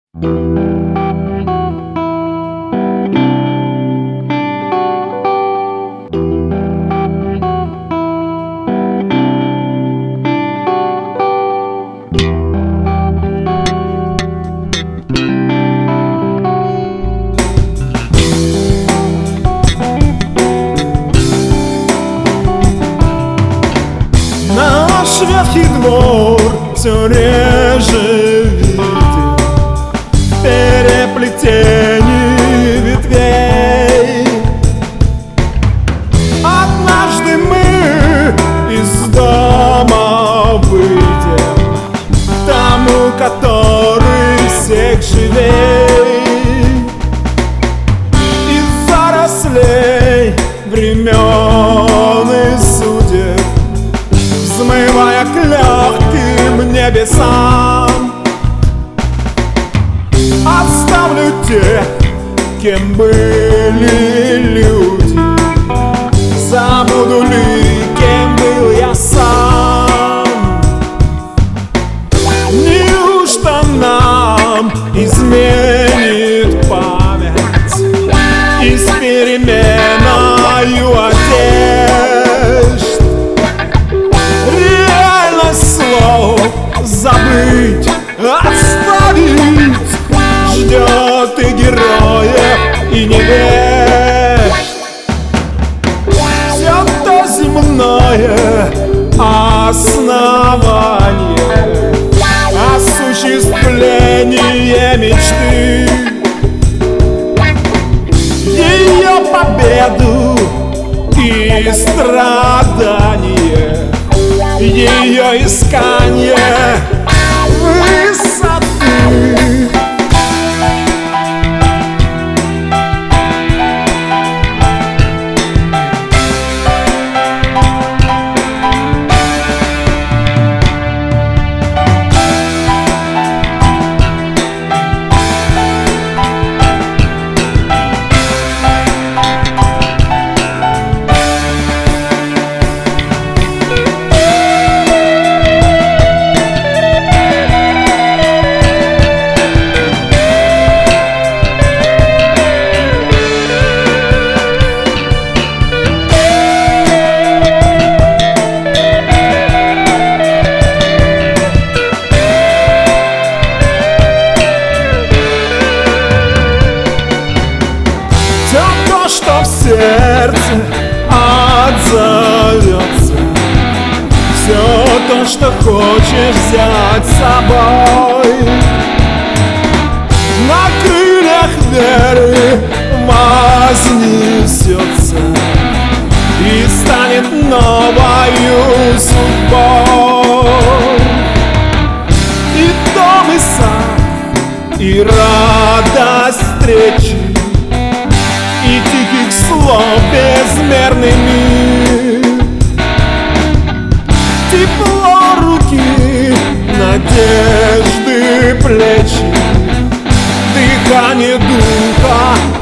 Наш ветхий двор все реже виден в переплетении ветвей. Однажды мы из дома выйдем к тому, который всех живей. Из зарослей времен и судеб, взмывая к легким небесам, оставлю тех, кем были люди. Забуду ли, кем был я сам? Неужто нам изменит память и с переменою одежд? Забыть, оставить ждет и героев, и невест. Все то земное основание, осуществление мечты, ее победу и страдания, ее искание высоты. Что в сердце отзовется, все то, что хочешь взять с собой, на крыльях веры вознесется и станет новою судьбой. И дом, и сад, и радость встречи, и тихих слов безмерный мир, тепло руки, надежды плечи, дыхание духа